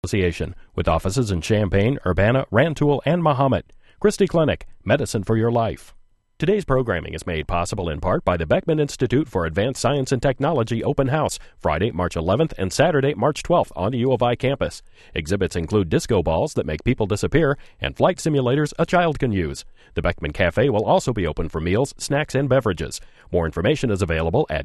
Association, with offices in Champaign, Urbana, Rantoul, and Mahomet. Christie Clinic, medicine for your life. Today's programming is made possible in part by the Beckman Institute for Advanced Science and Technology Open House, Friday, March 11th and Saturday, March 12th on the U of I campus. Exhibits include disco balls that make people disappear and flight simulators a child can use. The Beckman Cafe will also be open for meals, snacks, and beverages. More information is available at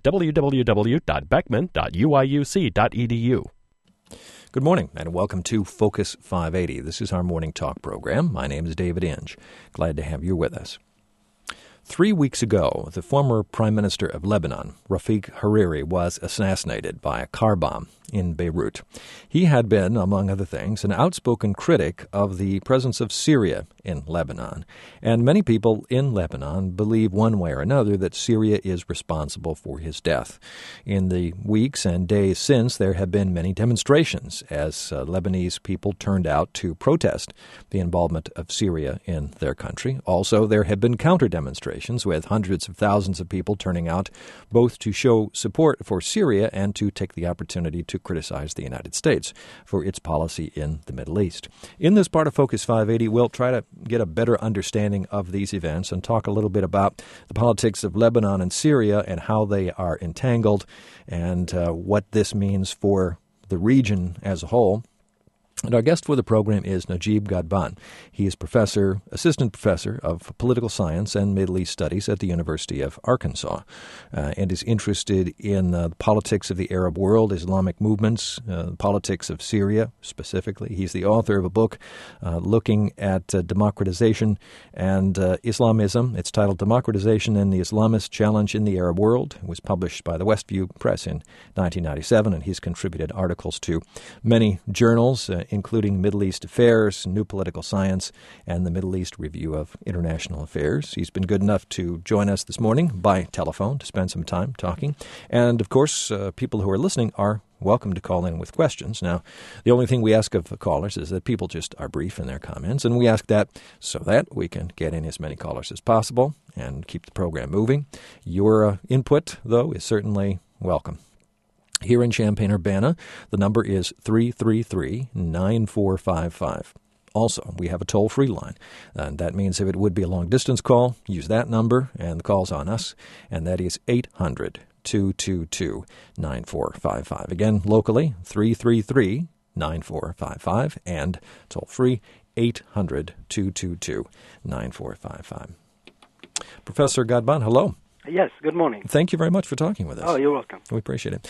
www.beckman.uiuc.edu. Good morning and welcome to Focus 580. This is our morning talk program. My name is David Inge. Glad to have you with us. 3 weeks ago, the former Prime Minister of Lebanon, Rafik Hariri, was assassinated by a car bomb in Beirut. He had been, among other things, an outspoken critic of the presence of Syria in Lebanon. And many people in Lebanon believe one way or another that Syria is responsible for his death. In the weeks and days since, there have been many demonstrations as Lebanese people turned out to protest the involvement of Syria in their country. Also, there have been counter-demonstrations with hundreds of thousands of people turning out both to show support for Syria and to take the opportunity to criticize the United States for its policy in the Middle East. In this part of Focus 580, we'll try to get a better understanding of these events and talk a little bit about the politics of Lebanon and Syria and how they are entangled and what this means for the region as a whole. And our guest for the program is Najib Ghadban. He is assistant professor of political science and Middle East studies at the University of Arkansas, and is interested in the politics of the Arab world, Islamic movements, politics of Syria specifically. He's the author of a book looking at democratization and Islamism. It's titled Democratization and the Islamist Challenge in the Arab World. It was published by the Westview Press in 1997, and he's contributed articles to many journals, including Middle East Affairs, New Political Science, and the Middle East Review of International Affairs. He's been good enough to join us this morning by telephone to spend some time talking. And, of course, people who are listening are welcome to call in with questions. Now, the only thing we ask of the callers is that people just are brief in their comments, and we ask that so that we can get in as many callers as possible and keep the program moving. Your input, though, is certainly welcome. Here in Champaign-Urbana, the number is 333-9455. Also, we have a toll-free line, and that means if it would be a long-distance call, use that number, and the call's on us, and that is 800-222-9455. Again, locally, 333-9455, and toll-free, 800-222-9455. Professor Ghadban, hello. Yes, good morning. Thank you very much for talking with us. Oh, you're welcome. We appreciate it.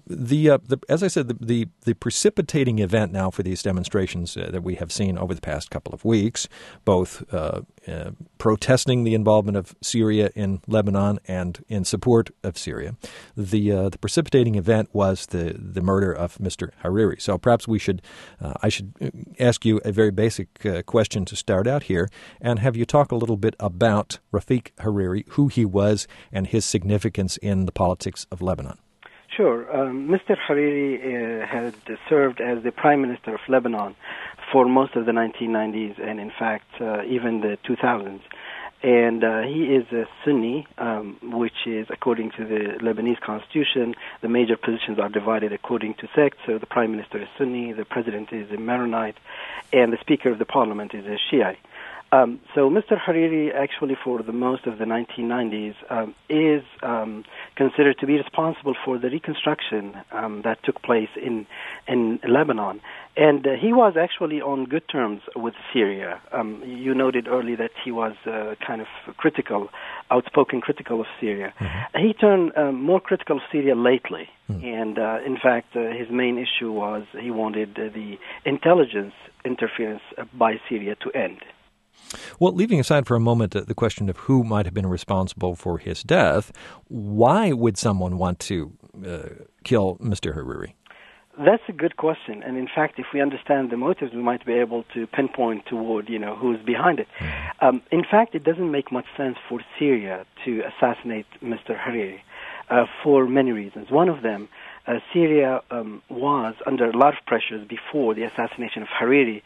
As I said, the precipitating event now for these demonstrations that we have seen over the past couple of weeks, both protesting the involvement of Syria in Lebanon and in support of Syria, the precipitating event was the murder of Mr. Hariri. So perhaps I should ask you a very basic question to start out here, and have you talk a little bit about Rafik Hariri, who he was, and his significance in the politics of Lebanon. Sure. Mr. Hariri had served as the Prime Minister of Lebanon for most of the 1990s and, in fact, even the 2000s. And he is a Sunni, which is, according to the Lebanese constitution, the major positions are divided according to sect. So the Prime Minister is Sunni, the President is a Maronite, and the Speaker of the Parliament is a Shiite. So Mr. Hariri, actually, for the most of the 1990s, is considered to be responsible for the reconstruction that took place in Lebanon. And he was actually on good terms with Syria. You noted earlier that he was kind of outspoken critical of Syria. Mm-hmm. He turned more critical of Syria lately. Mm-hmm. And, in fact, his main issue was he wanted the intelligence interference by Syria to end. Well, leaving aside for a moment the question of who might have been responsible for his death, why would someone want to kill Mr. Hariri? That's a good question. And in fact, if we understand the motives, we might be able to pinpoint toward, who's behind it. In fact, it doesn't make much sense for Syria to assassinate Mr. Hariri for many reasons. One of them, Syria was under a lot of pressures before the assassination of Hariri,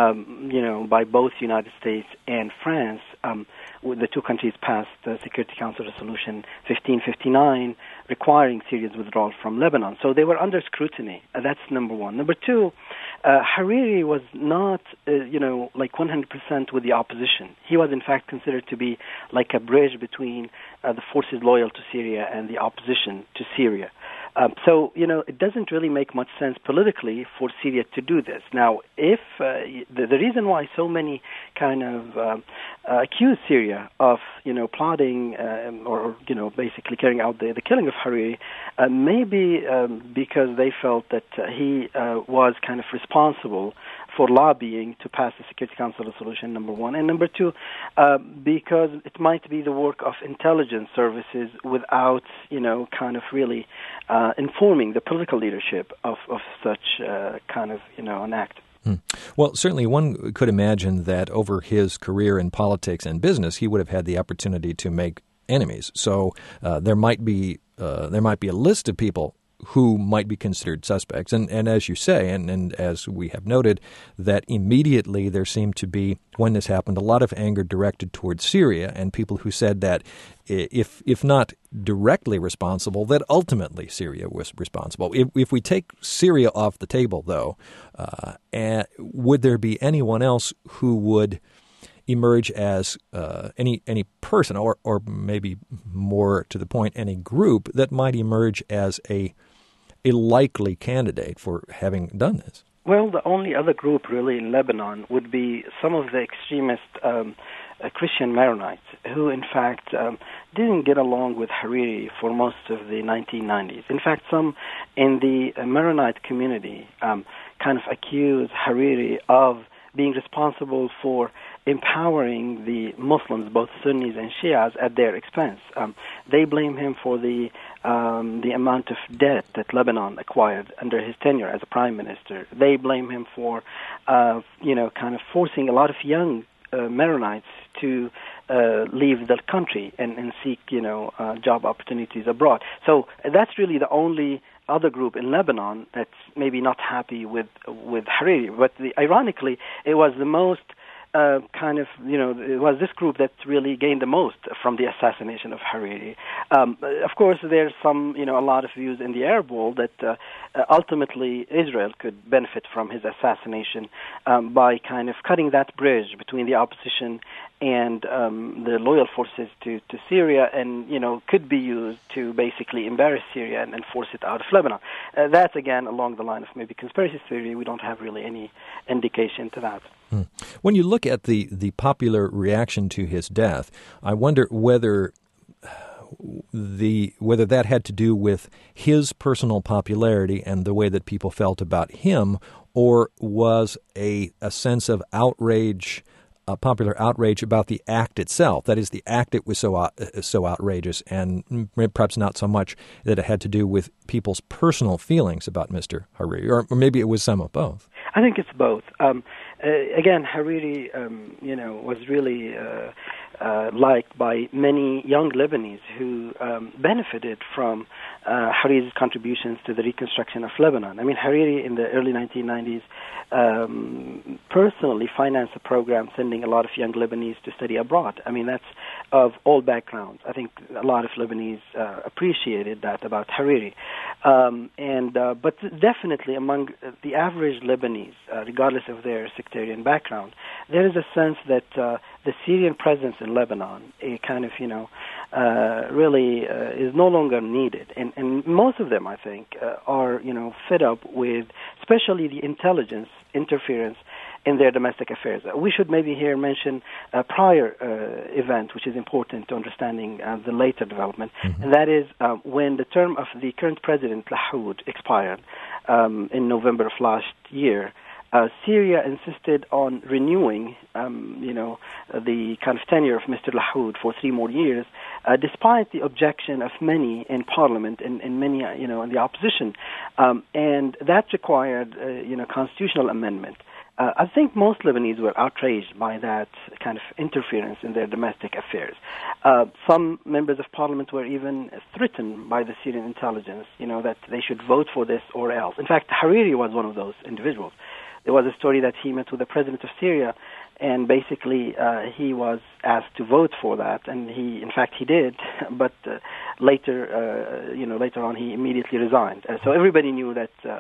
by both the United States and France. The two countries passed the Security Council Resolution 1559 requiring Syria's withdrawal from Lebanon. So they were under scrutiny. That's number one. Number two, Hariri was not, like 100% with the opposition. He was, in fact, considered to be like a bridge between the forces loyal to Syria and the opposition to Syria. So, it doesn't really make much sense politically for Syria to do this. Now, if the reason why so many kind of accuse Syria of, plotting or basically carrying out the killing of Hariri, maybe because they felt that he was kind of responsible for lobbying to pass the Security Council resolution, number one. And number two, because it might be the work of intelligence services without, kind of really informing the political leadership of such kind of, an act. Well, certainly one could imagine that over his career in politics and business, he would have had the opportunity to make enemies. So there might be a list of people who might be considered suspects. And as you say, and as we have noted, that immediately there seemed to be, when this happened, a lot of anger directed towards Syria and people who said that if not directly responsible, that ultimately Syria was responsible. If we take Syria off the table, though, would there be anyone else who would emerge as any person, or maybe more to the point, any group that might emerge as a likely candidate for having done this? Well, the only other group really in Lebanon would be some of the extremist Christian Maronites who, in fact, didn't get along with Hariri for most of the 1990s. In fact, some in the Maronite community kind of accuse Hariri of being responsible for empowering the Muslims, both Sunnis and Shias, at their expense. They blame him for the amount of debt that Lebanon acquired under his tenure as a prime minister. They blame him for, kind of forcing a lot of young Maronites to leave the country and seek, job opportunities abroad. So that's really the only other group in Lebanon that's maybe not happy with Hariri. But ironically, it was the most it was this group that really gained the most from the assassination of Hariri. Of course, there's a lot of views in the Arab world that ultimately Israel could benefit from his assassination by kind of cutting that bridge between the opposition and the loyal forces to Syria, and could be used to basically embarrass Syria and force it out of Lebanon. That's again along the line of maybe conspiracy theory. We don't have really any indication to that. When you look at the popular reaction to his death, I wonder whether that had to do with his personal popularity and the way that people felt about him, or was a sense of outrage, popular outrage about the act itself. That is, the act it was so outrageous, and perhaps not so much that it had to do with people's personal feelings about Mr. Hariri, or maybe it was some of both. I think it's both. Again, Hariri, was really liked by many young Lebanese who benefited from Hariri's contributions to the reconstruction of Lebanon. I mean, Hariri in the early 1990s personally financed a program sending a lot of young Lebanese to study abroad. I mean, that's of all backgrounds. I think a lot of Lebanese appreciated that about Hariri. But definitely among the average Lebanese, regardless of their sectarian background, there is a sense that the Syrian presence in Lebanon, really is no longer needed. And most of them, I think, are, fed up with, especially the intelligence interference in their domestic affairs. We should maybe here mention a prior event, which is important to understanding the later development, and that is when the term of the current president, Lahoud, expired in November of last year. Syria insisted on renewing, the kind of tenure of Mr. Lahoud for 3 more years, despite the objection of many in Parliament and many, in the opposition, and that required, constitutional amendment. I think most Lebanese were outraged by that kind of interference in their domestic affairs. Some members of Parliament were even threatened by the Syrian intelligence, that they should vote for this or else. In fact, Hariri was one of those individuals. There was a story that he met with the president of Syria, and basically he was asked to vote for that, and he did, but later on he immediately resigned. So everybody knew that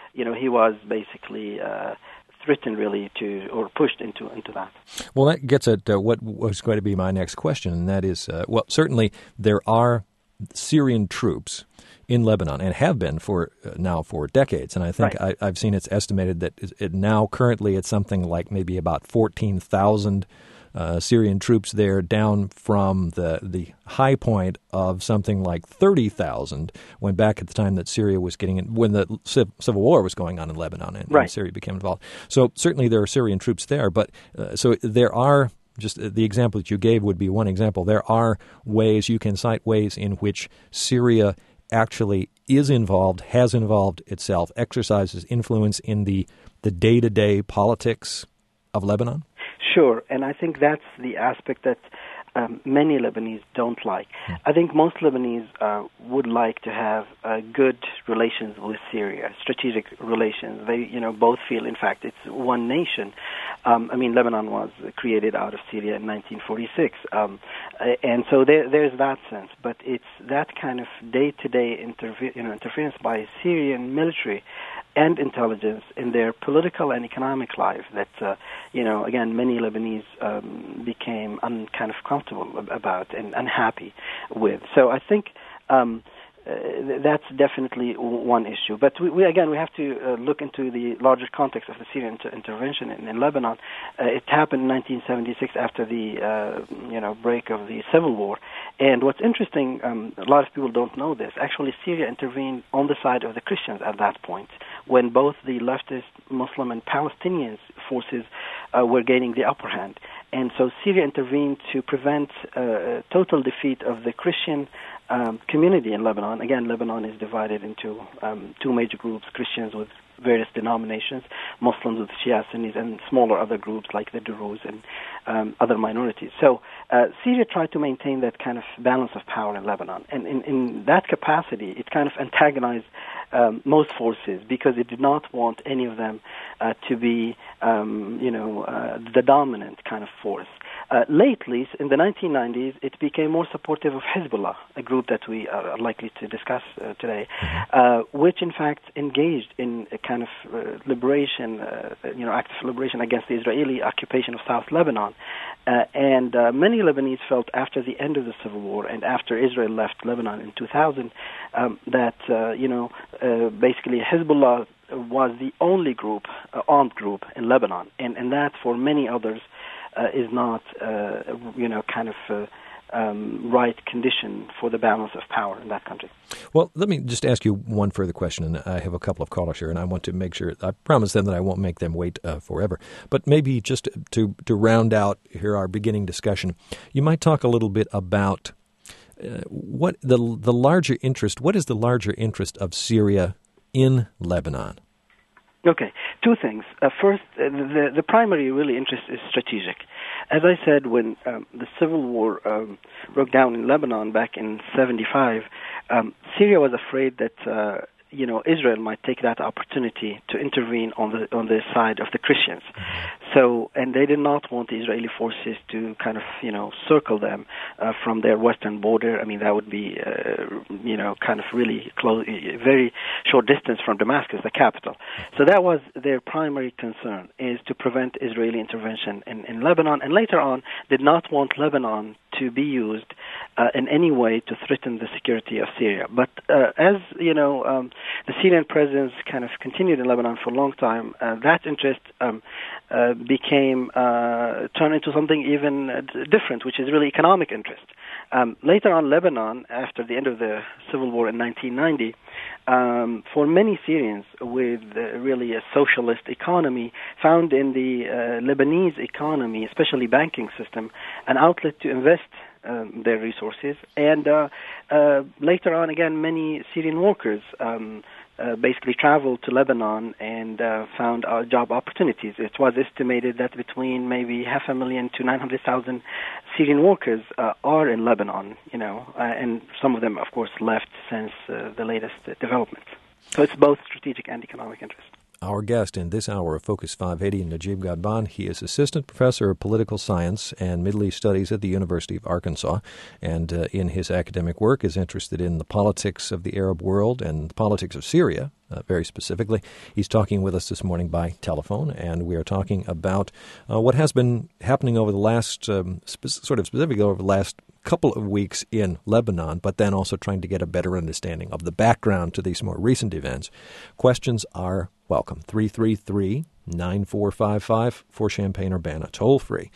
he was basically threatened really or pushed into that. Well, that gets at what was going to be my next question, and that is, certainly there are Syrian troops in Lebanon and have been for decades, and I think I've seen it's estimated that currently it's something like maybe about 14,000 Syrian troops there, down from the high point of something like 30,000 when back at the time that Syria was when the civil war was going on in Lebanon and Syria became involved. So certainly there are Syrian troops there, but so there are, just the example that you gave would be one example. There are ways, you can cite ways in which Syria actually is involved, has involved itself, exercises influence in the day-to-day politics of Lebanon? Sure, and I think that's the aspect that many Lebanese don't like. I think most Lebanese would like to have good relations with Syria, strategic relations. They, both feel, in fact, it's one nation. Lebanon was created out of Syria in 1946, and so there's that sense. But it's that kind of day-to-day interference by Syrian military and intelligence in their political and economic life that, again, many Lebanese became kind of comfortable about and unhappy with. So I think that's definitely one issue. But we have to look into the larger context of the Syrian intervention in Lebanon. It happened in 1976 after the break of the civil war. And what's interesting, a lot of people don't know this. Actually, Syria intervened on the side of the Christians at that point, when both the leftist Muslim and Palestinian forces were gaining the upper hand. And so Syria intervened to prevent total defeat of the Christian community in Lebanon. Again, Lebanon is divided into two major groups, Christians with various denominations, Muslims with Shia Sunnis, and smaller other groups like the Druze and other minorities. So Syria tried to maintain that kind of balance of power in Lebanon. And in that capacity, it kind of antagonized most forces because it did not want any of them to be, the dominant kind of force. Lately, in the 1990s, it became more supportive of Hezbollah, a group that we are likely to discuss today, which in fact engaged in a kind of liberation, active liberation against the Israeli occupation of South Lebanon. And many Lebanese felt after the end of the civil war and after Israel left Lebanon in 2000 that, basically Hezbollah was the only armed group in Lebanon, and that for many others is not, right condition for the balance of power in that country. Well, let me just ask you one further question, and I have a couple of callers here, and I want to make sure, I promise them that I won't make them wait forever. But maybe just to round out here our beginning discussion, you might talk a little bit about what the larger interest, what is the larger interest of Syria in Lebanon? Okay, two things. First, the primary really interest is strategic. As I said, when the civil war broke down in Lebanon back in 1975, Syria was afraid that Israel might take that opportunity to intervene on the side of the Christians. So, and they did not want the Israeli forces to kind of, circle them from their western border. I mean, that would be, kind of really close, very short distance from Damascus, the capital. So that was their primary concern, is to prevent Israeli intervention in Lebanon, and later on did not want Lebanon to be used in any way to threaten the security of Syria. But as, the Syrian presence kind of continued in Lebanon for a long time, that interest became turned into something even different, which is really economic interest. Later on, Lebanon, after the end of the civil war in 1990, for many Syrians with really a socialist economy, found in the Lebanese economy, especially banking system, an outlet to invest their resources. And later on, again, many Syrian workers basically traveled to Lebanon and found job opportunities. It was estimated that between maybe 500,000 to 900,000 Syrian workers are in Lebanon, and some of them, of course, left since the latest developments. So it's both strategic and economic interest. Our guest in this hour of Focus 580, Najib Ghadban. He is Assistant Professor of Political Science and Middle East Studies at the University of Arkansas, and in his academic work is interested in the politics of the Arab world and the politics of Syria, very specifically. He's talking with us this morning by telephone, and we are talking about what has been happening over the last, specifically over the last couple of weeks in Lebanon, but then also trying to get a better understanding of the background to these more recent events. Questions are welcome. 333-9455 for Champaign-Urbana. Toll free,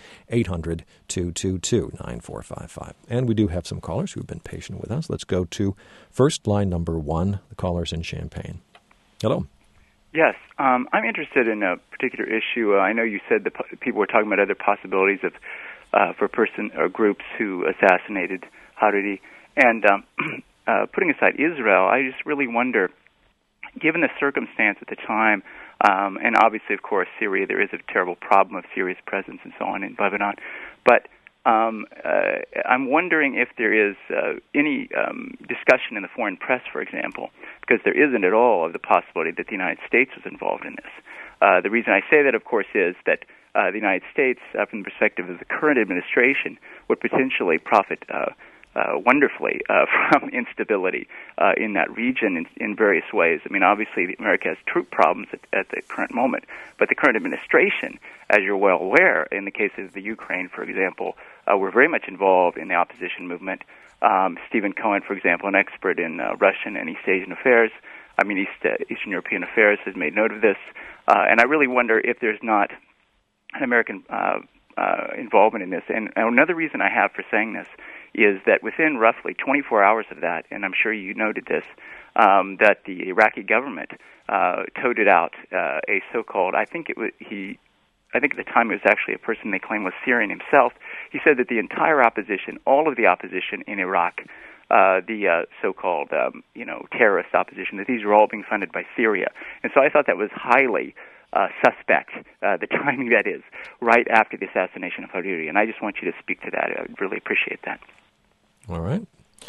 800-222-9455. And we do have some callers who have been patient with us. Let's go to first line number 1, the callers in Champaign. Hello. Yes, I'm interested in a particular issue. I know you said that people were talking about other possibilities of for person or groups who assassinated Hariri. And putting aside Israel, I just really wonder, given the circumstance at the time, and obviously, of course, Syria, there is a terrible problem of Syria's presence and so on in Lebanon, but I'm wondering if there is any discussion in the foreign press, for example, because there isn't at all of the possibility that the United States was involved in this. The reason I say that, of course, is that the United States, from the perspective of the current administration, would potentially profit wonderfully from instability in that region in various ways. I mean, obviously, America has troop problems at the current moment, but the current administration, as you're well aware, in the case of the Ukraine, for example, were very much involved in the opposition movement. Stephen Cohen, for example, an expert in Russian and Eastern European affairs, has made note of this. And I really wonder if there's not an American involvement in this. And another reason I have for saying this is that within roughly 24 hours of that, and I'm sure you noted this, that the Iraqi government toted out a so-called, I think at the time it was actually a person they claimed was Syrian himself. He said that the entire opposition, all of the opposition in Iraq, the so-called terrorist opposition, that these were all being funded by Syria. And so I thought that was highly suspect, the timing that is, right after the assassination of Hariri. And I just want you to speak to that. I would really appreciate that. All right.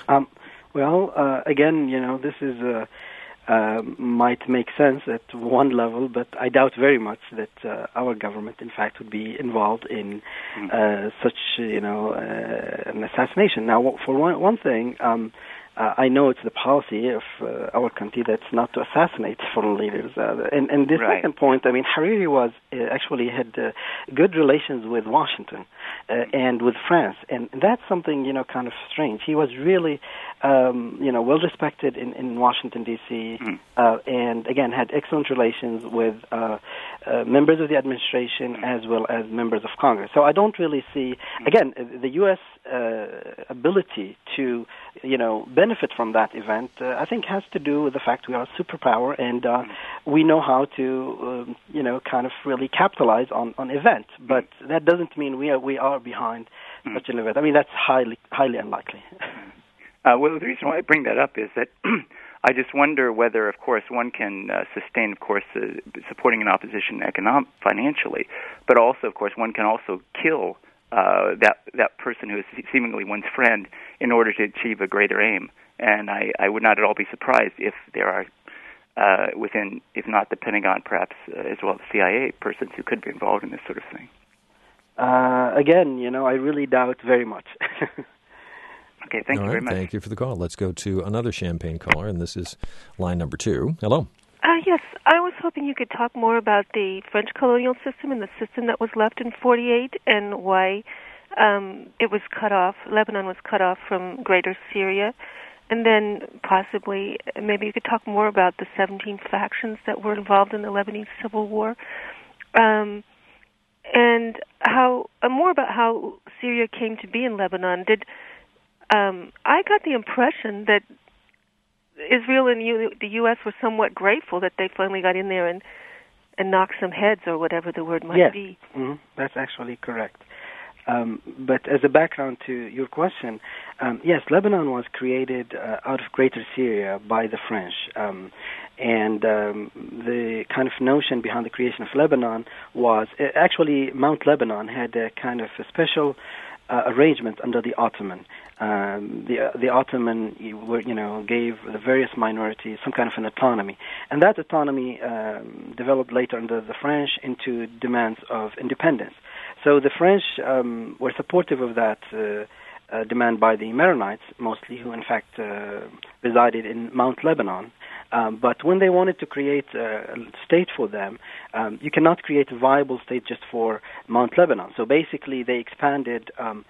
Again, this is might make sense at one level, but I doubt very much that our government, in fact, would be involved in such, an assassination. Now, for one thing, I know it's the policy of our country that's not to assassinate foreign leaders. And this right. second point, I mean, Hariri was actually had good relations with Washington and with France, and that's something kind of strange. He was really well respected in Washington D.C. And again had excellent relations with members of the administration as well as members of Congress. So I don't really see again the U.S. Ability to benefit from that event. I think has to do with the fact we are a superpower and we know how to kind of really capitalize on events. But that doesn't mean we are behind such an event. I mean that's highly unlikely. Well, the reason why I bring that up is that I just wonder whether, of course, one can sustain, of course, supporting an opposition financially, but also, of course, one can also kill that person who is seemingly one's friend in order to achieve a greater aim. And I would not at all be surprised if there are within, if not the Pentagon, perhaps as well as the CIA, persons who could be involved in this sort of thing. Again, I really doubt very much. Okay, thank you very much. Thank you for the call. Let's go to another Champaign caller, and this is line number 2. Hello. Yes, I was hoping you could talk more about the French colonial system and the system that was left in 1948 and why it was cut off, Lebanon was cut off from Greater Syria. And then possibly, maybe you could talk more about the 17 factions that were involved in the Lebanese Civil War, and more about how Syria came to be in Lebanon. I got the impression that Israel and the U.S. were somewhat grateful that they finally got in there and knocked some heads, or whatever the word might be. Yes, that's actually correct. But as a background to your question, yes, Lebanon was created out of Greater Syria by the French. And the kind of notion behind the creation of Lebanon was, actually Mount Lebanon had a kind of a special arrangement under the Ottoman. The Ottoman, gave the various minorities some kind of an autonomy, and that autonomy developed later under the French into demands of independence. So the French were supportive of that demand by the Maronites, mostly, who in fact resided in Mount Lebanon. But when they wanted to create a state for them, you cannot create a viable state just for Mount Lebanon. So basically, they expanded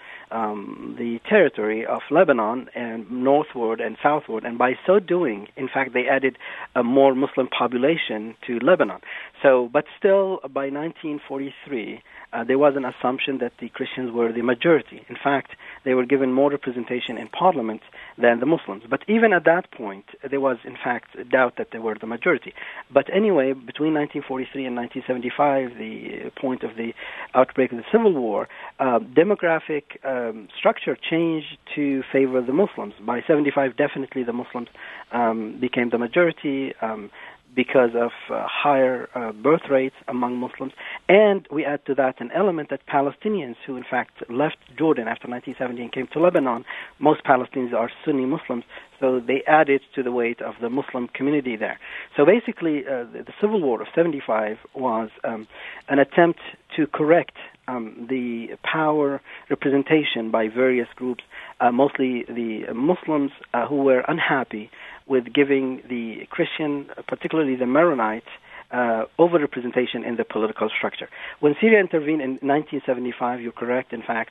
the territory of Lebanon and northward and southward, and by so doing, in fact, they added a more Muslim population to Lebanon. So, but still, by 1943, there was an assumption that the Christians were the majority. In fact, they were given more representation in parliament than the Muslims. But even at that point, there was, in fact, doubt that they were the majority. But anyway, between 1943 and 1975, the point of the outbreak of the Civil War, demographic structure changed to favor the Muslims. By 75, definitely the Muslims became the majority, because of higher birth rates among Muslims. And we add to that an element that Palestinians who, in fact, left Jordan after 1970 and came to Lebanon, most Palestinians are Sunni Muslims, so they added to the weight of the Muslim community there. So basically, the Civil War of 75 was an attempt to correct the power representation by various groups, mostly the Muslims who were unhappy with giving the Christian, particularly the Maronites, overrepresentation in the political structure. When Syria intervened in 1975, you're correct, in fact,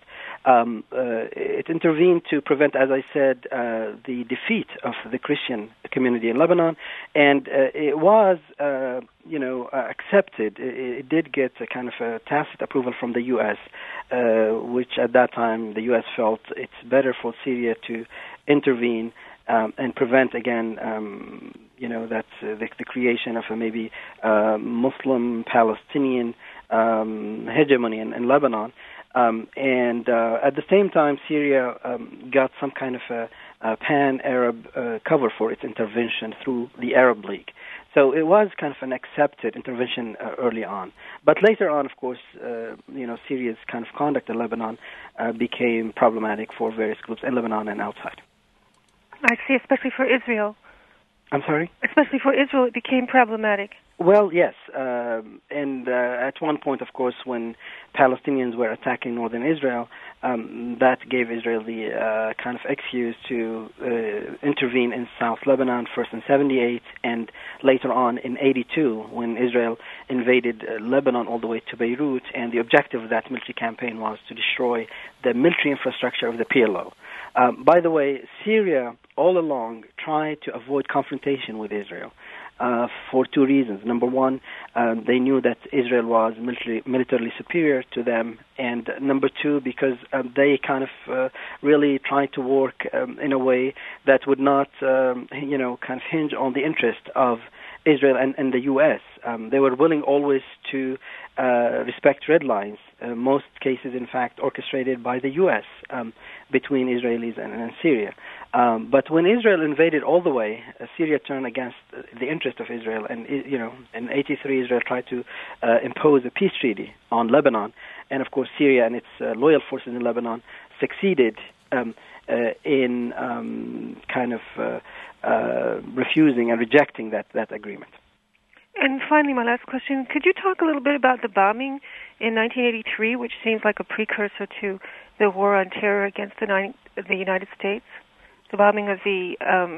it intervened to prevent, as I said, the defeat of the Christian community in Lebanon, and it was, accepted. It did get a kind of a tacit approval from the U.S., which at that time the U.S. felt it's better for Syria to intervene and prevent again, that the creation of a maybe Muslim-Palestinian hegemony in Lebanon. And at the same time, Syria got some kind of a pan-Arab cover for its intervention through the Arab League. So it was kind of an accepted intervention early on. But later on, of course, Syria's kind of conduct in Lebanon became problematic for various groups in Lebanon and outside. I see, especially for Israel. I'm sorry? Especially for Israel, it became problematic. Well, yes. And at one point, of course, when Palestinians were attacking northern Israel, that gave Israel the kind of excuse to intervene in South Lebanon, first in 78 and later on in 82, when Israel invaded Lebanon all the way to Beirut. And the objective of that military campaign was to destroy the military infrastructure of the PLO. By the way, Syria all along tried to avoid confrontation with Israel for two reasons. Number one, they knew that Israel was militarily superior to them, and number two, because they kind of really tried to work in a way that would not, kind of hinge on the interest of Israel and the U.S. They were willing always to respect red lines, most cases, in fact, orchestrated by the U.S. Between Israelis and Syria. But when Israel invaded all the way, Syria turned against the interest of Israel, and in 83 Israel tried to impose a peace treaty on Lebanon, and of course Syria and its loyal forces in Lebanon succeeded in kind of refusing and rejecting that agreement. And finally, my last question, could you talk a little bit about the bombing in 1983, which seems like a precursor to the war on terror against the United States? The bombing of the,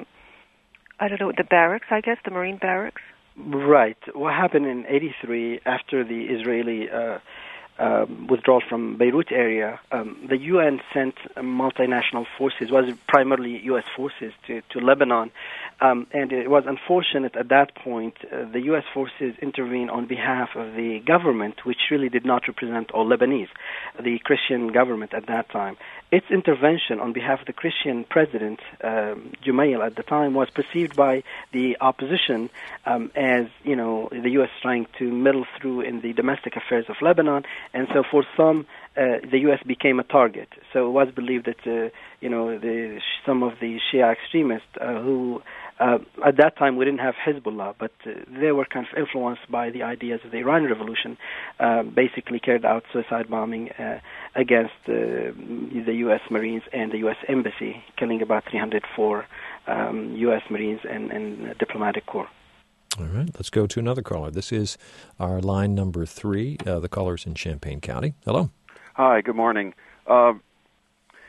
the barracks, I guess, the Marine barracks? Right. What happened in 83 after the Israeli withdrawal from Beirut area, the UN sent multinational forces, was primarily U.S. forces, to Lebanon. And it was unfortunate at that point, the U.S. forces intervened on behalf of the government, which really did not represent all Lebanese, the Christian government at that time. Its intervention on behalf of the Christian president, Jumail at the time, was perceived by the opposition as, the U.S. trying to meddle through in the domestic affairs of Lebanon. And so for some, the U.S. became a target. So it was believed that, some of the Shia extremists who at that time we didn't have Hezbollah, but they were kind of influenced by the ideas of the Iranian Revolution, basically carried out suicide bombing against the U.S. Marines and the U.S. Embassy, killing about 304 U.S. Marines and diplomatic corps. All right, let's go to another caller. This is our line number 3. The caller's in Champaign County. Hello. Hi, good morning.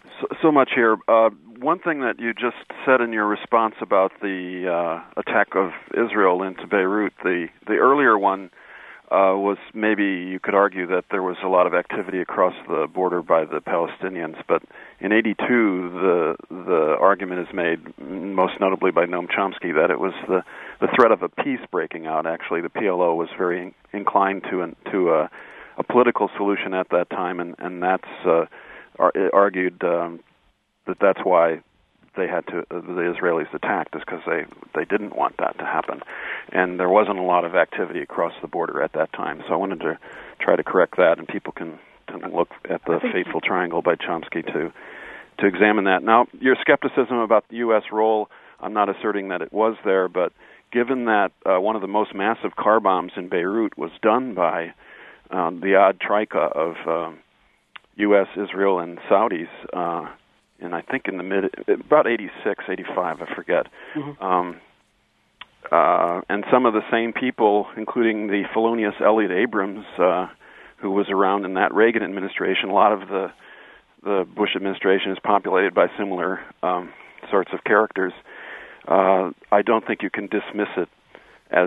So much here. One thing that you just said in your response about the attack of Israel into Beirut, the earlier one was maybe you could argue that there was a lot of activity across the border by the Palestinians, but in '82 the argument is made, most notably by Noam Chomsky, that it was the threat of a peace breaking out. Actually, the PLO was very inclined to a political solution at that time, and that's argued that's why they had to the Israelis attacked, is because they didn't want that to happen, and there wasn't a lot of activity across the border at that time. So I wanted to try to correct that, and people can look at the Fateful Triangle by Chomsky to examine that. Now, your skepticism about the U.S. role, I'm not asserting that it was there, but given that one of the most massive car bombs in Beirut was done by the odd troika of U.S., Israel, and Saudis, and I think in about 86, 85, I forget. Mm-hmm. And some of the same people, including the felonious Elliot Abrams, who was around in that Reagan administration. A lot of the Bush administration is populated by similar sorts of characters. I don't think you can dismiss it as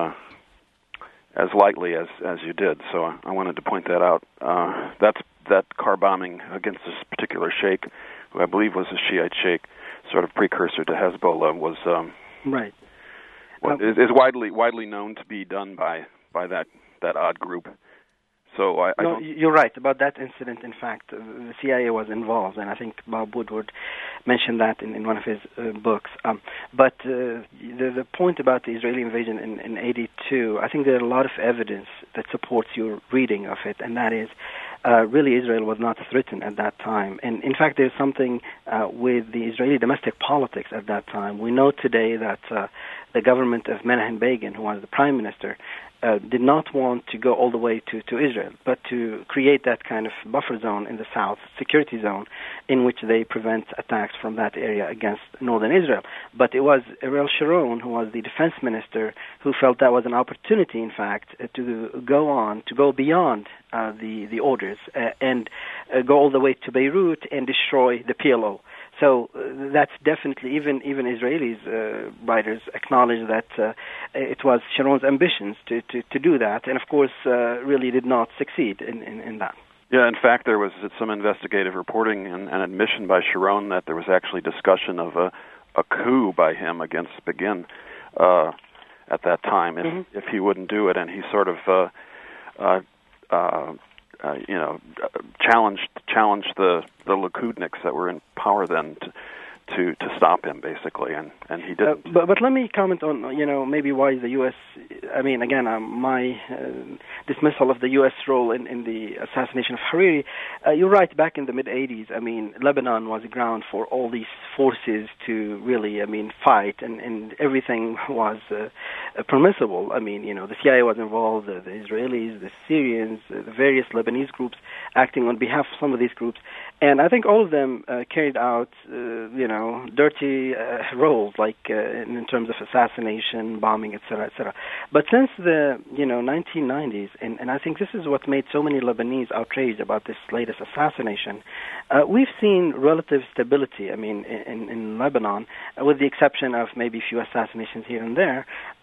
lightly as you did. So I wanted to point that out. That car bombing against this particular sheikh, who I believe was a Shiite sheikh, sort of precursor to Hezbollah, was right. Is widely known to be done by that odd group. So I don't... You're right about that incident. In fact, the CIA was involved, and I think Bob Woodward mentioned that in one of his books. But the point about the Israeli invasion in '82, I think there are a lot of evidence that supports your reading of it, and that is really Israel was not threatened at that time. And in fact, there's something with the Israeli domestic politics at that time. We know today that the government of Menachem Begin, who was the prime minister, did not want to go all the way to Israel, but to create that kind of buffer zone in the south, security zone, in which they prevent attacks from that area against northern Israel. But it was Ariel Sharon, who was the defense minister, who felt that was an opportunity, in fact, to go beyond the orders and go all the way to Beirut and destroy the PLO. So that's definitely, even Israelis writers acknowledge that it was Sharon's ambitions to do that, and of course really did not succeed in that. Yeah, in fact, there was some investigative reporting and an admission by Sharon that there was actually discussion of a coup by him against Begin at that time if he wouldn't do it, and he sort of challenged the Likudniks that were in power then to stop him, basically, and he didn't. But let me comment on maybe why the U.S. I mean, again, my dismissal of the U.S. role in the assassination of Hariri. You're right. Back in the mid '80s, I mean, Lebanon was a ground for all these forces to really, fight, and everything was permissible. I mean, the CIA was involved, the Israelis, the Syrians, the various Lebanese groups acting on behalf of some of these groups, and I think all of them carried out, dirty roles, like in terms of assassination, bombing, etc., etc. But since the 1990s, and I think this is what made so many Lebanese outraged about this latest assassination, we've seen relative stability. I mean, in Lebanon, with the exception of maybe a few assassinations here and there,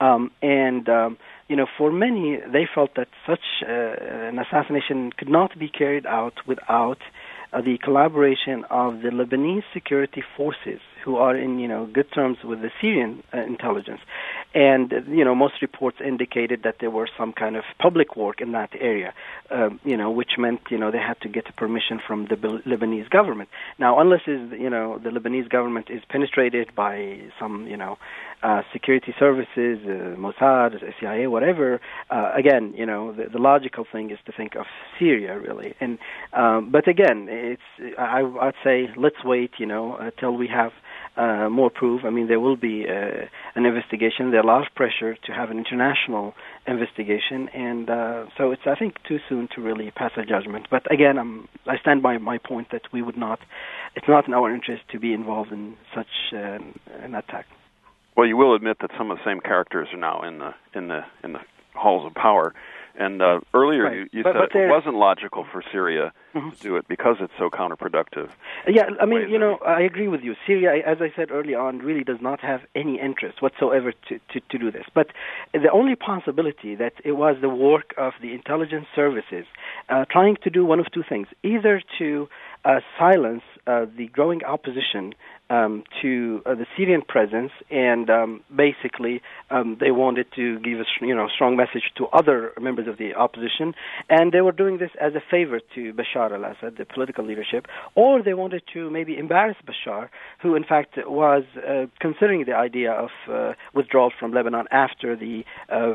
for many, they felt that such an assassination could not be carried out without the collaboration of the Lebanese security forces, who are in good terms with the Syrian intelligence, and most reports indicated that there were some kind of public work in that area, which meant they had to get permission from the Lebanese government. Now, unless the Lebanese government is penetrated by some security services, Mossad, CIA, whatever, again, the logical thing is to think of Syria, really. And but again, I'd say let's wait, till we have more proof. I mean, there will be an investigation. There's a lot of pressure to have an international investigation, and so it's, I think, too soon to really pass a judgment. But again, I stand by my point that we would not. It's not in our interest to be involved in such an attack. Well, you will admit that some of the same characters are now in the halls of power, And earlier Right. you said it wasn't logical for Syria to do it because it's so counterproductive. Yeah, I mean, I agree with you. Syria, as I said early on, really does not have any interest whatsoever to do this. But the only possibility that it was the work of the intelligence services trying to do one of two things: either to silence the growing opposition to the Syrian presence, and basically they wanted to give a strong message to other members of the opposition, and they were doing this as a favor to Bashar al-Assad, the political leadership, or they wanted to maybe embarrass Bashar, who in fact was considering the idea of withdrawal from Lebanon after the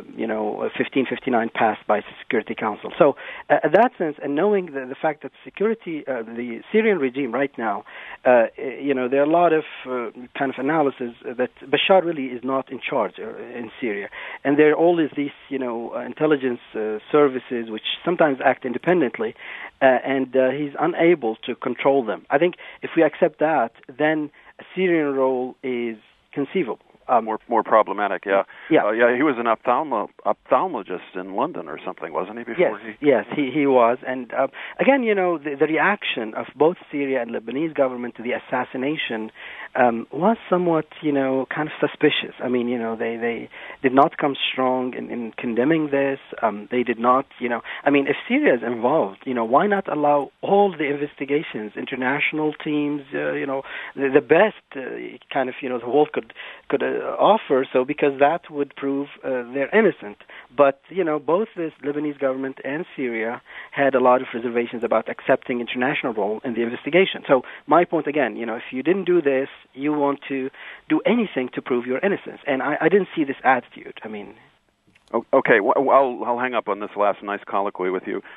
1559 passed by the Security Council. So in that sense, and knowing the fact that the Syrian regime right now, there are a lot of kind of analysis that Bashar really is not in charge in Syria, and there are always these intelligence services which sometimes act independently, and he's unable to control them. I think if we accept that, then a Syrian role is conceivable. More problematic, yeah. Yeah. He was an ophthalmologist in London or something, wasn't he? Yes, he was. And again, the reaction of both Syria and Lebanese government to the assassination was somewhat, kind of suspicious. I mean, they did not come strong in condemning this. They did not, if Syria is involved, why not allow all the investigations, international teams, the best kind of, the world could offer, so because that would prove they're innocent. But, both the Lebanese government and Syria had a lot of reservations about accepting international role in the investigation. So my point again, if you didn't do this, you want to do anything to prove your innocence. And I didn't see this attitude. I mean... Okay, well, I'll hang up on this last nice colloquy with you.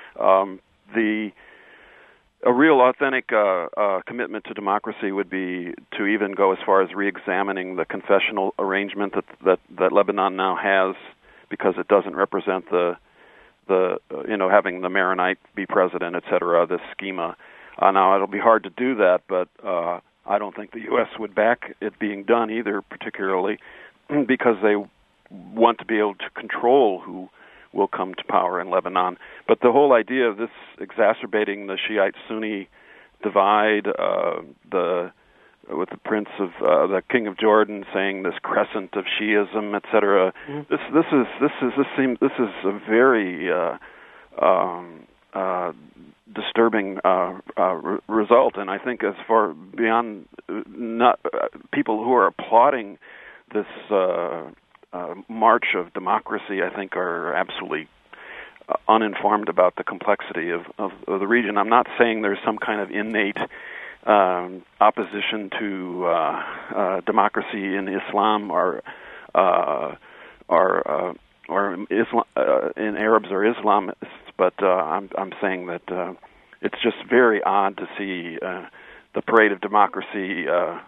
A real authentic commitment to democracy would be to even go as far as re-examining the confessional arrangement that Lebanon now has, because it doesn't represent the having the Maronite be president, et cetera, this schema. Now, it'll be hard to do that, but I don't think the U.S. would back it being done either, particularly because they want to be able to control who will come to power in Lebanon. But the whole idea of this exacerbating the Shiite-Sunni divide, with the prince of the king of Jordan saying this crescent of Shiism, etc. Mm-hmm. This is a very disturbing result, and I think as far beyond people who are applauding this march of democracy, I think are absolutely uninformed about the complexity of the region. I'm not saying there's some kind of innate opposition to democracy in Islam or Islam in Arabs or Islamists, but I'm saying that it's just very odd to see the parade of democracy.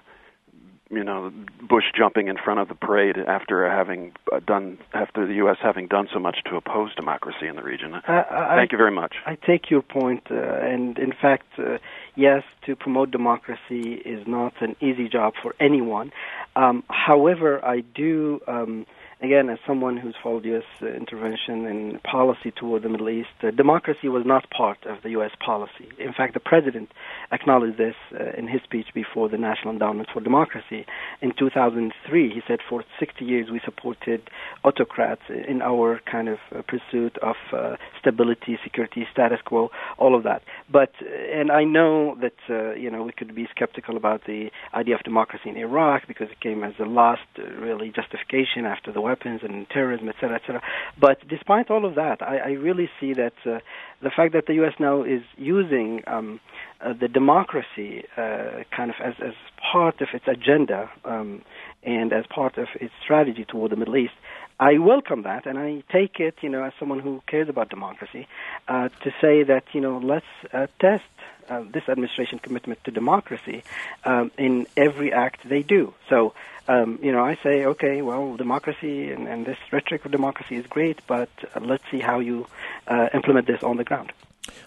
Bush jumping in front of the parade after the U.S. having done so much to oppose democracy in the region. Thank you very much. I take your point, and in fact, yes, to promote democracy is not an easy job for anyone. However, I do. Again, as someone who's followed U.S. intervention and policy toward the Middle East, democracy was not part of the U.S. policy. In fact, the President acknowledged this in his speech before the National Endowment for Democracy. In 2003, he said, for 60 years we supported autocrats in our kind of pursuit of stability, security, status quo, all of that. But, and I know that, we could be skeptical about the idea of democracy in Iraq because it came as the last, really, justification after the weapons and terrorism, et cetera, et cetera. But despite all of that, I really see that the fact that the U.S. now is using the democracy kind of as part of its agenda and as part of its strategy toward the Middle East, I welcome that, and I take it, as someone who cares about democracy, to say that, let's test this administration commitment to democracy in every act they do. So, I say, okay, well, democracy and this rhetoric of democracy is great, but let's see how you implement this on the ground.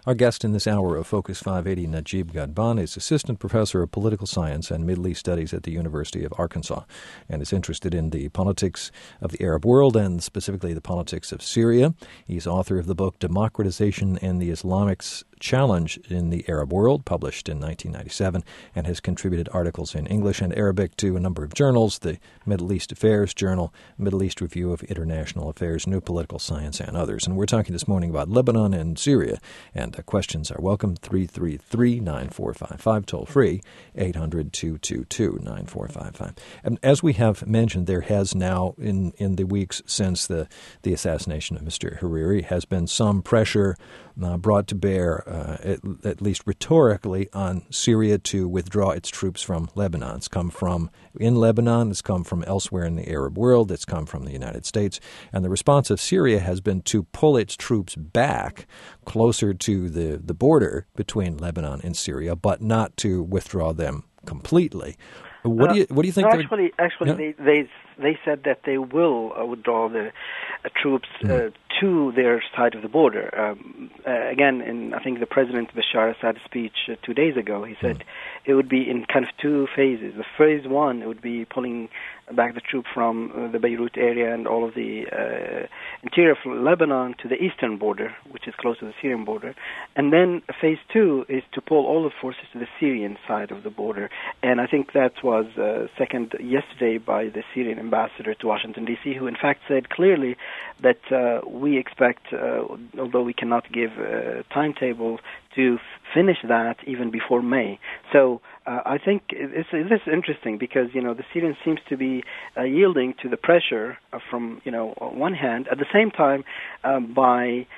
Our guest in this hour of Focus 580, Najib Ghadban, is Assistant Professor of Political Science and Middle East Studies at the University of Arkansas and is interested in the politics of the Arab world and specifically the politics of Syria. He's author of the book Democratization and the Islamic Challenge in the Arab World, published in 1997, and has contributed articles in English and Arabic to a number of journals, the Middle East Affairs Journal, Middle East Review of International Affairs, New Political Science, and others. And we're talking this morning about Lebanon and Syria, and questions are welcome, 333-9455, toll-free, 800-222-9455. And as we have mentioned, there has now, in the weeks since the assassination of Mr. Hariri, has been some pressure brought to bear, at least rhetorically, on Syria to withdraw its troops from Lebanon. It's come from in Lebanon, it's come from elsewhere in the Arab world, it's come from the United States, and the response of Syria has been to pull its troops back closer to the border between Lebanon and Syria, but not to withdraw them completely. What do you think? Actually, they said that they will withdraw the troops to their side of the border. Again, in I think the President Bashar Assad's speech 2 days ago, he said it would be in kind of two phases. The phase one, it would be pulling back the troops from the Beirut area and all of the interior of Lebanon to the eastern border, which is close to the Syrian border. And then phase two is to pull all the forces to the Syrian side of the border. And I think that was seconded yesterday by the Syrian ambassador to Washington, D.C., who in fact said clearly that we expect, although we cannot give a timetable, to finish that even before May. So I think this is interesting because, the Syrians seems to be yielding to the pressure from, one hand, at the same time by,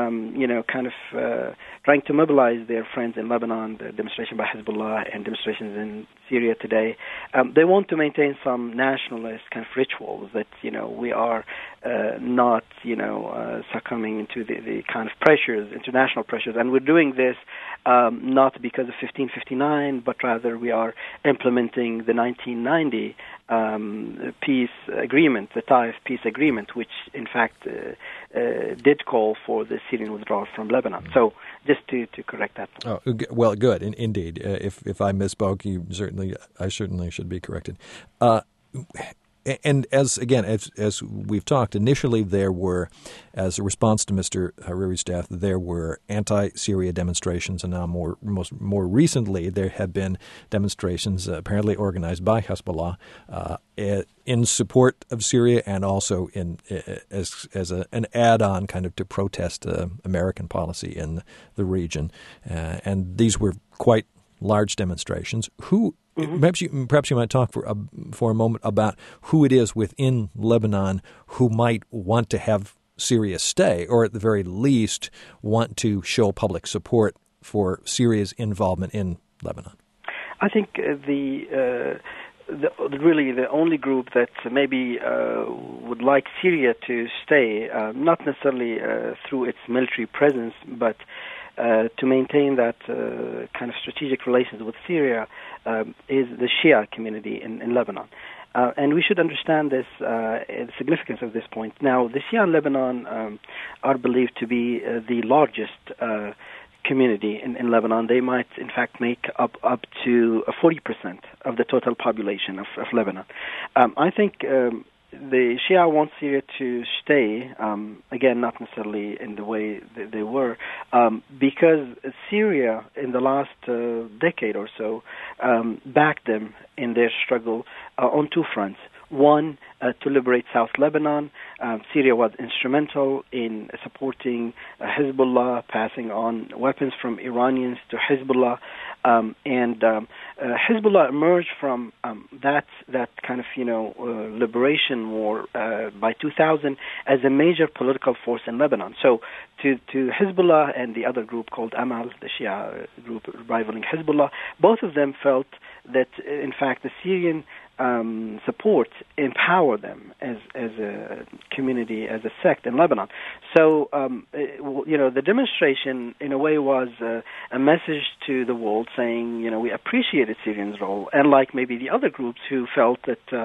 trying to mobilize their friends in Lebanon, the demonstration by Hezbollah and demonstrations in Syria today. They want to maintain some nationalist kind of rituals that, we are not, succumbing into the kind of pressures, international pressures. And we're doing this not because of 1559, but rather we are implementing the 1990 peace agreement, the Taif peace agreement, which in fact did call for the Syrian withdrawal from Lebanon. So just to correct that point. Oh, well, good. Indeed. If I misspoke, I certainly should be corrected. And as we've talked, initially there were, as a response to Mr. Hariri's death, there were anti-Syria demonstrations, and now more recently there have been demonstrations apparently organized by Hezbollah in support of Syria and also as an add-on kind of to protest American policy in the region, and these were quite large demonstrations. Perhaps you might talk for a moment about who it is within Lebanon who might want to have Syria stay, or at the very least want to show public support for Syria's involvement in Lebanon. I think the only group that maybe would like Syria to stay, not necessarily through its military presence, but to maintain that kind of strategic relations with Syria, is the Shia community in Lebanon. And we should understand the significance of this point. Now, the Shia in Lebanon are believed to be the largest community in Lebanon. They might, in fact, make up to 40% of the total population of Lebanon. I think the Shia want Syria to stay, again, not necessarily in the way they were, because Syria, in the last decade or so, backed them in their struggle on two fronts. One, to liberate South Lebanon. Syria was instrumental in supporting Hezbollah, passing on weapons from Iranians to Hezbollah, and Hezbollah emerged from that kind of liberation war by 2000 as a major political force in Lebanon. So to Hezbollah and the other group called Amal, the Shia group rivaling Hezbollah, both of them felt that in fact the Syrian support empower them as a community, as a sect in Lebanon. So, the demonstration in a way was a message to the world saying, we appreciated Syrians' role, unlike maybe the other groups who felt that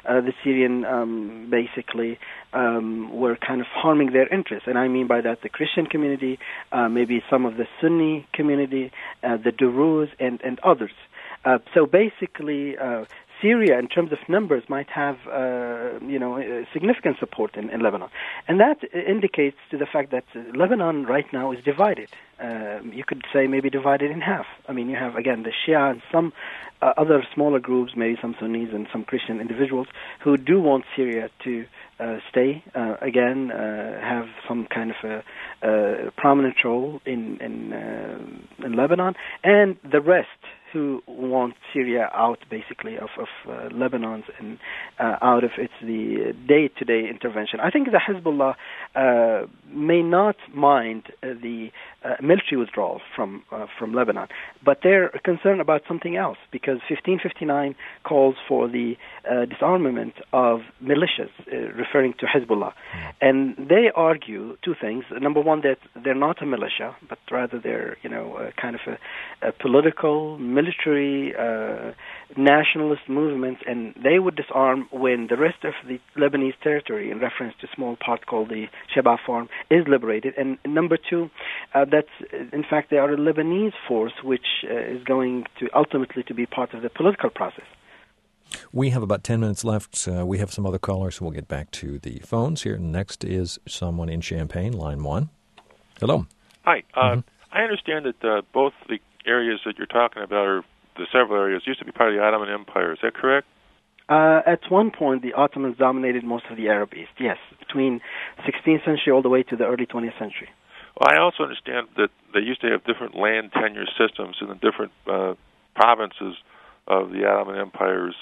the Syrian basically were kind of harming their interests. And I mean by that the Christian community, maybe some of the Sunni community, the Druze, and others. So basically, Syria, in terms of numbers, might have significant support in Lebanon, and that indicates to the fact that Lebanon right now is divided. You could say maybe divided in half. I mean, you have again the Shia and some other smaller groups, maybe some Sunnis and some Christian individuals who do want Syria to stay have some kind of a prominent role in Lebanon, and the rest who want Syria out, basically, of Lebanon's and out of the day-to-day intervention. I think the Hezbollah may not mind the military withdrawal from Lebanon, but they're concerned about something else, because 1559 calls for the disarmament of militias, referring to Hezbollah. And they argue two things. Number one, that they're not a militia, but rather they're kind of a political, military, nationalist movement, and they would disarm when the rest of the Lebanese territory, in reference to a small part called the Sheba Farm, is liberated. And number two, that in fact they are a Lebanese force which is going to ultimately to be part of the political process. We have about 10 minutes left. We have some other callers, so we'll get back to the phones here. Next is someone in Champaign, line 1. Hello. Hi. I understand that both the areas that you're talking about, or the several areas, used to be part of the Ottoman Empire. Is that correct? At one point, the Ottomans dominated most of the Arab East, yes, between 16th century all the way to the early 20th century. Well, I also understand that they used to have different land tenure systems in the different provinces of the Ottoman Empire's,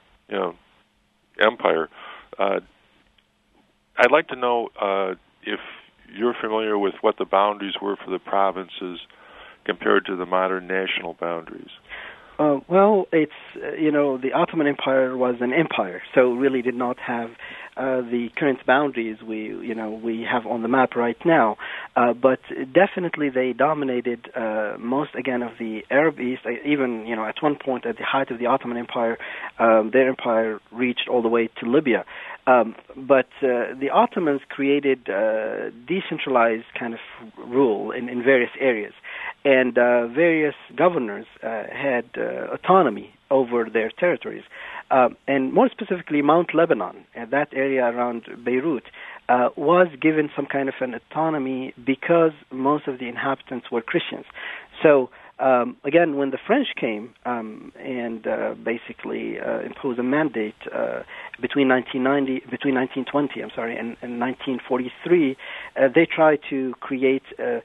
empire. I'd like to know if you're familiar with what the boundaries were for the provinces compared to the modern national boundaries. Well, it's, the Ottoman Empire was an empire, so really did not have the current boundaries we have on the map right now. But definitely they dominated most, again, of the Arab East. Even, at one point at the height of the Ottoman Empire, their empire reached all the way to Libya. But the Ottomans created decentralized kind of rule in various areas. And various governors had autonomy over their territories. And more specifically, Mount Lebanon, that area around Beirut, was given some kind of an autonomy because most of the inhabitants were Christians. So, again, when the French came and basically imposed a mandate between 1920, and 1943, they tried to create a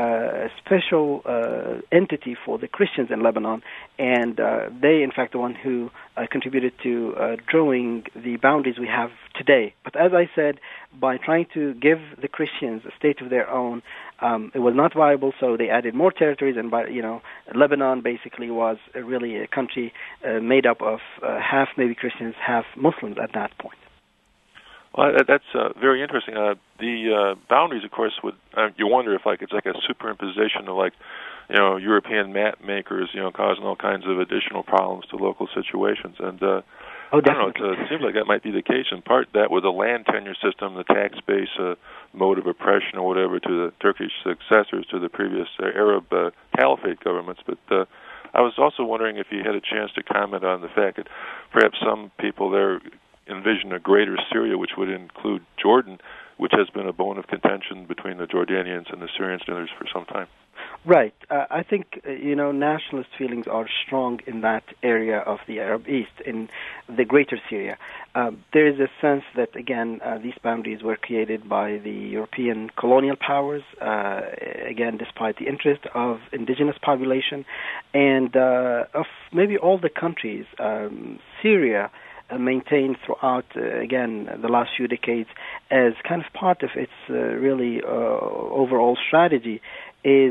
special entity for the Christians in Lebanon, and they, in fact, the one who contributed to drawing the boundaries we have today. But as I said, by trying to give the Christians a state of their own, it was not viable, so they added more territories, and Lebanon basically was really a country made up of half maybe Christians, half Muslims at that point. Well, that's very interesting. The boundaries, of course, would you wonder if it's like a superimposition of European map makers, causing all kinds of additional problems to local situations. And I don't know, it seems like that might be the case. In part, that with the land tenure system, the tax base mode of oppression or whatever to the Turkish successors to the previous Arab caliphate governments. But I was also wondering if you had a chance to comment on the fact that perhaps some people there envision a greater Syria, which would include Jordan, which has been a bone of contention between the Jordanians and the Syrians and others for some time. Right. I think, nationalist feelings are strong in that area of the Arab East, in the greater Syria. There is a sense that, again, these boundaries were created by the European colonial powers, again, despite the interest of indigenous population, and of maybe all the countries. Syria maintained throughout, again, the last few decades as kind of part of its really overall strategy is,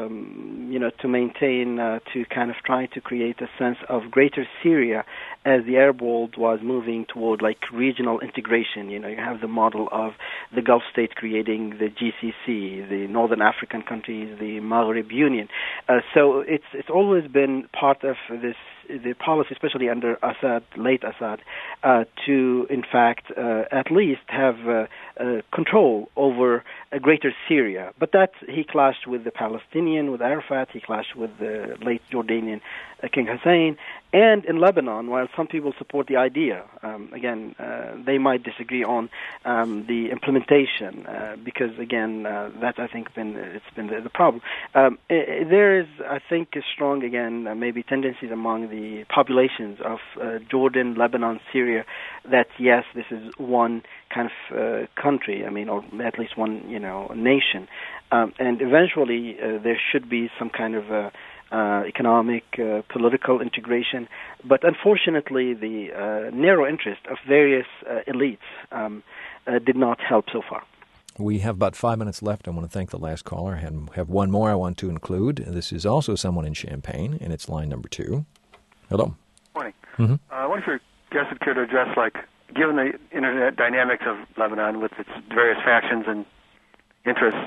to maintain, to kind of try to create a sense of greater Syria as the Arab world was moving toward regional integration. You have the model of the Gulf states creating the GCC, the Northern African countries, the Maghreb Union. So it's always been part of this the policy, especially under Assad, late Assad, to in fact at least have control over a greater Syria. But that he clashed with the Palestinian, with Arafat. He clashed with the late Jordanian King Hussein. And in Lebanon, while some people support the idea, they might disagree on the implementation because, again, that's, I think, been the problem. There is, I think, a strong, maybe tendencies among the populations of Jordan, Lebanon, Syria, that, yes, this is one kind of country, or at least one, nation. And eventually there should be some kind of economic, political integration. But unfortunately, the narrow interest of various elites did not help so far. We have about 5 minutes left. I want to thank the last caller. I have one more I want to include. This is also someone in Champaign, and it's line number 2. Hello. Morning. Mm-hmm. I wonder if your guest would care to address, given the internet dynamics of Lebanon with its various factions and interests,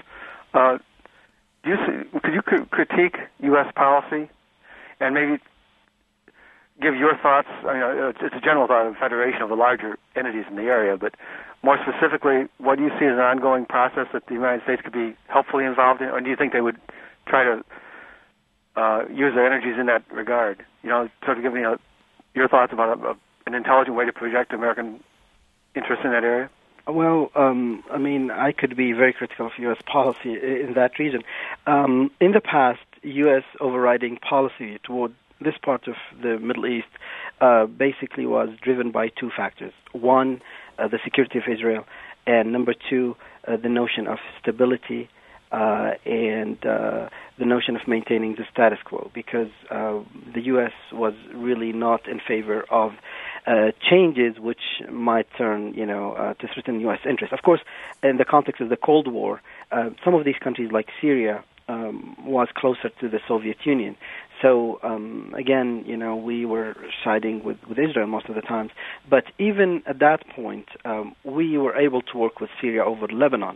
could you critique U.S. policy and maybe give your thoughts? It's a general thought of federation of the larger entities in the area, but more specifically, what do you see as an ongoing process that the United States could be helpfully involved in, or do you think they would try to use their energies in that regard? Sort of give me your thoughts about an intelligent way to project American interest in that area. Well, I could be very critical of U.S. policy in that region. In the past, U.S. overriding policy toward this part of the Middle East basically was driven by two factors. One, the security of Israel, and number two, the notion of stability and the notion of maintaining the status quo, because the U.S. was really not in favor of changes which might turn, to threaten U.S. interests. Of course, in the context of the Cold War, some of these countries like Syria was closer to the Soviet Union. So, we were siding with Israel most of the times. But even at that point, we were able to work with Syria over Lebanon.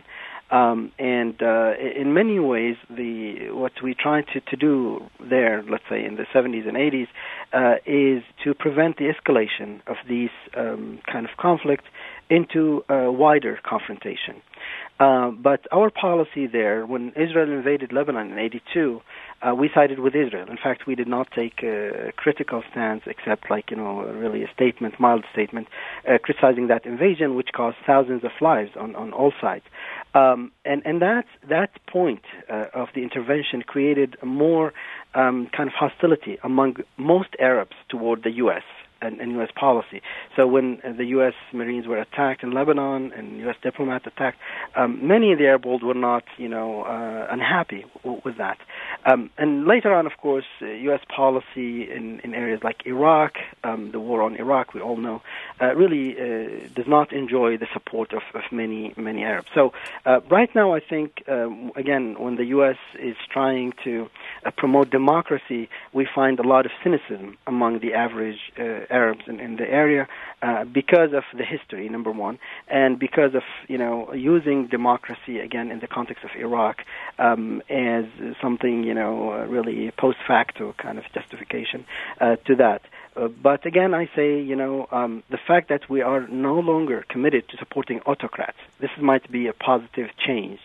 In many ways, what we tried to do there, let's say in the 70s and 80s, is to prevent the escalation of these kind of conflict into a wider confrontation. But our policy there, when Israel invaded Lebanon in 82, we sided with Israel. In fact, we did not take a critical stance, except really a statement, mild statement, criticizing that invasion, which caused thousands of lives on all sides. And that point of the intervention created more kind of hostility among most Arabs toward the U.S. and U.S. policy. So when the U.S. Marines were attacked in Lebanon and U.S. diplomats attacked, many of the Arab world were not, unhappy with that. And later on, of course, U.S. policy in areas like Iraq, the war on Iraq, we all know, really does not enjoy the support of many Arabs. So right now, I think, again, when the U.S. is trying to promote democracy, we find a lot of cynicism among the average Arabs in the area because of the history, number one, and because of using democracy again in the context of Iraq as something really post facto kind of justification to that. But again, I say the fact that we are no longer committed to supporting autocrats, this might be a positive change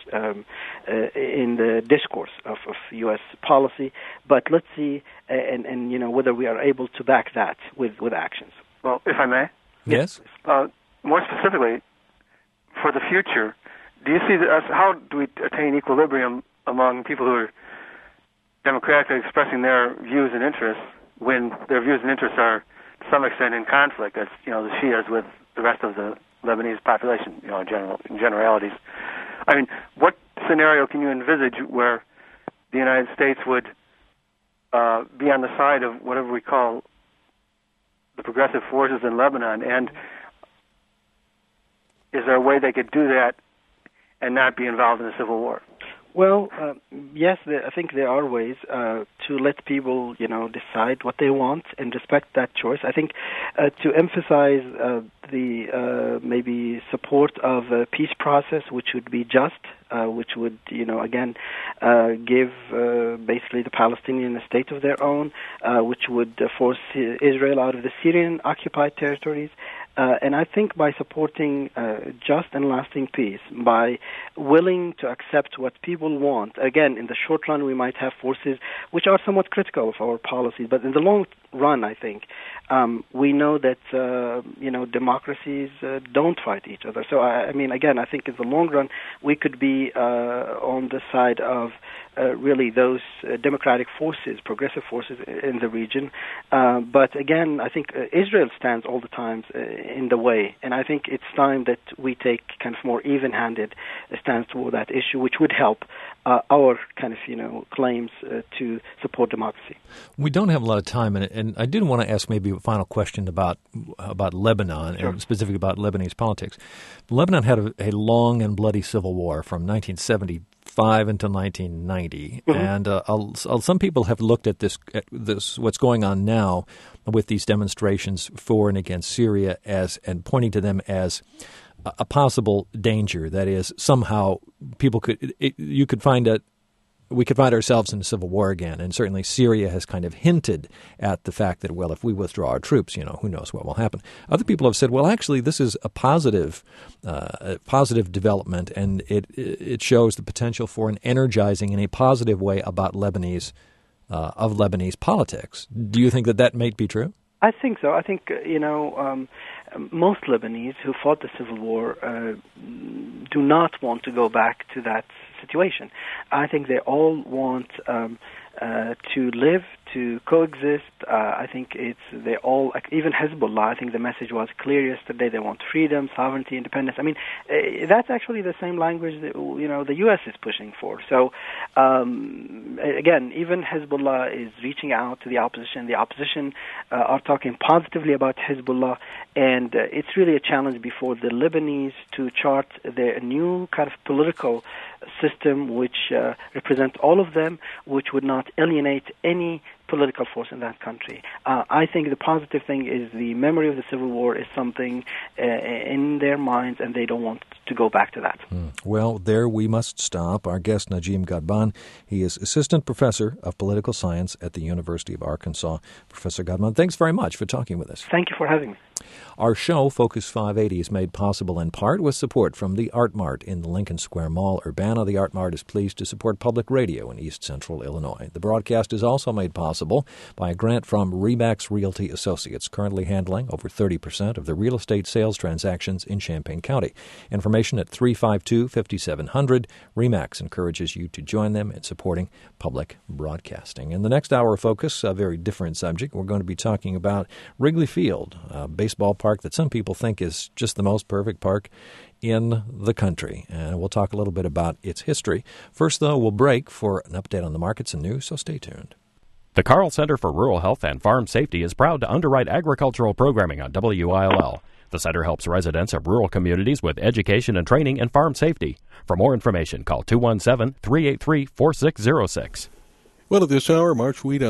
in the discourse of U.S. policy. But let's see, and whether we are able to back that with actions. Well, if I may, yes. More specifically, for the future, do you see how do we attain equilibrium among people who are democratically expressing their views and interests when their views and interests are to some extent in conflict, as the Shias with the rest of the Lebanese population, in generalities? I mean, what scenario can you envisage where the United States would be on the side of whatever we call the progressive forces in Lebanon, and is there a way they could do that and not be involved in a civil war? Well, yes, I think there are ways to let people, decide what they want and respect that choice. I think to emphasize the maybe support of a peace process, which would be just, which would, again, give basically the Palestinian a state of their own, which would force Israel out of the Syrian occupied territories. And I think by supporting just and lasting peace, by willing to accept what people want, again, in the short run we might have forces which are somewhat critical of our policies, but in the long run, I think, we know that, democracies don't fight each other. So, I think in the long run we could be on the side of really those democratic forces, progressive forces in the region. But again, I think Israel stands all the time in the way, and I think it's time that we take kind of more even-handed stance toward that issue, which would help our kind of, claims to support democracy. We don't have a lot of time, and I did want to ask maybe a final question about Lebanon, Sure. and specifically about Lebanese politics. Lebanon had a long and bloody civil war from 1975 until 1990, and some people have looked at this what's going on now with these demonstrations for and against Syria and pointing to them as a possible danger. That is, somehow we could find ourselves in a civil war again. And certainly Syria has kind of hinted at the fact that, well, if we withdraw our troops, who knows what will happen. Other people have said, well, actually, this is a positive development, and it shows the potential for an energizing in a positive way about Lebanese politics. Do you think that might be true? I think so. I think, most Lebanese who fought the civil war do not want to go back to that situation. I think they all want to live, to coexist. I think they all, even Hezbollah, I think the message was clear yesterday. They want freedom, sovereignty, independence. I mean, that's actually the same language that, the U.S. is pushing for. So, again, even Hezbollah is reaching out to the opposition. The opposition are talking positively about Hezbollah, and it's really a challenge before the Lebanese to chart their new kind of political system which represents all of them, which would not alienate any political force in that country. I think the positive thing is the memory of the Civil War is something in their minds, and they don't want to go back to that. Well, there we must stop. Our guest, Najim Ghadban, he is Assistant Professor of Political Science at the University of Arkansas. Professor Ghadban, thanks very much for talking with us. Thank you for having me. Our show, Focus 580, is made possible in part with support from the Art Mart in the Lincoln Square Mall, Urbana. The Art Mart is pleased to support public radio in East Central Illinois. The broadcast is also made possible by a grant from Remax Realty Associates, currently handling over 30% of the real estate sales transactions in Champaign County. Information at 352-5700. Remax encourages you to join them in supporting public broadcasting. In the next hour of Focus, a very different subject. We're going to be talking about Wrigley Field, a baseball park that some people think is just the most perfect park in the country. And we'll talk a little bit about its history. First, though, we'll break for an update on the markets and news, so stay tuned. The Carl Center for Rural Health and Farm Safety is proud to underwrite agricultural programming on WILL. The center helps residents of rural communities with education and training in farm safety. For more information, call 217-383-4606. Well, at this hour, March wheat